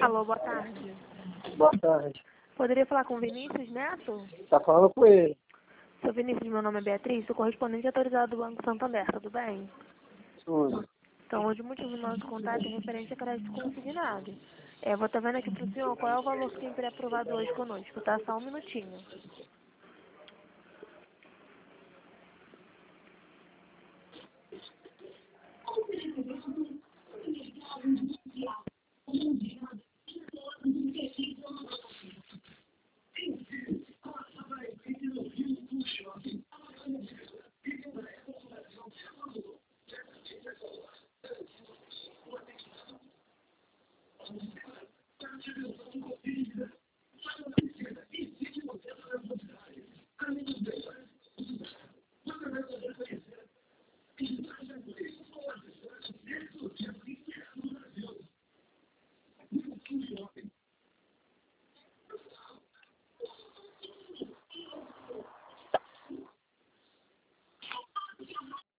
Alô, boa tarde. Boa tarde. Poderia falar com o Vinícius Neto? Tá falando com ele. Seu Vinícius, meu nome é Beatriz, sou correspondente autorizado do Banco Santander, tudo bem? Tudo. Então, hoje o motivo do nosso contato é referente a crédito consignado. Vou estar vendo aqui para o senhor qual é o valor que tem pré-aprovado hoje conosco, tá? Só um minutinho.